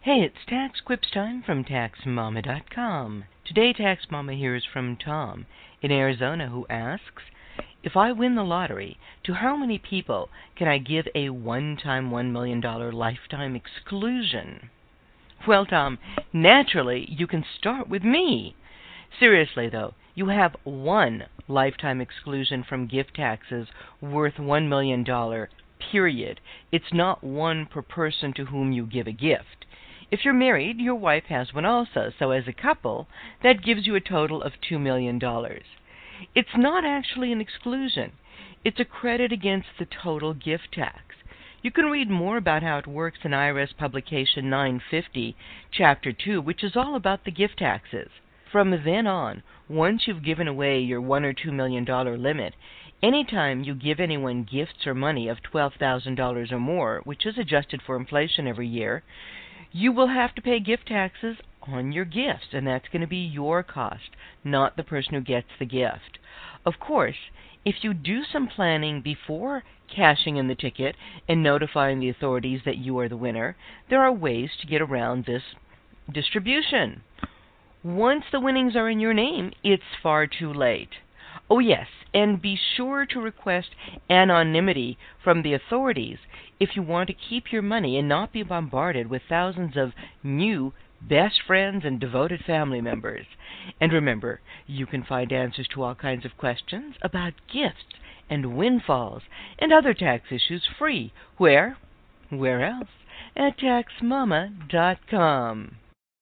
Hey, it's Tax Quips time from TaxMama.com. Today, Tax Mama hears from Tom in Arizona who asks, if I win the lottery, to how many people can I give a one-time $1 million lifetime exclusion? Well, Tom, naturally, you can start with me. Seriously, though, you have one lifetime exclusion from gift taxes worth $1 million, period. It's not one per person to whom you give a gift. If you're married, your wife has one also, so as a couple, that gives you a total of $2 million. It's not actually an exclusion. It's a credit against the total gift tax. You can read more about how it works in IRS Publication 950, Chapter 2, which is all about the gift taxes. From then on, once you've given away your $1 or $2 million limit, anytime you give anyone gifts or money of $12,000 or more, which is adjusted for inflation every year, you will have to pay gift taxes on your gifts, and that's going to be your cost, not the person who gets the gift. Of course, if you do some planning before cashing in the ticket and notifying the authorities that you are the winner, there are ways to get around this distribution. Once the winnings are in your name, it's far too late. Oh yes, and be sure to request anonymity from the authorities if you want to keep your money and not be bombarded with thousands of new best friends and devoted family members. And remember, you can find answers to all kinds of questions about gifts and windfalls and other tax issues free. Where? Where else? At TaxMama.com.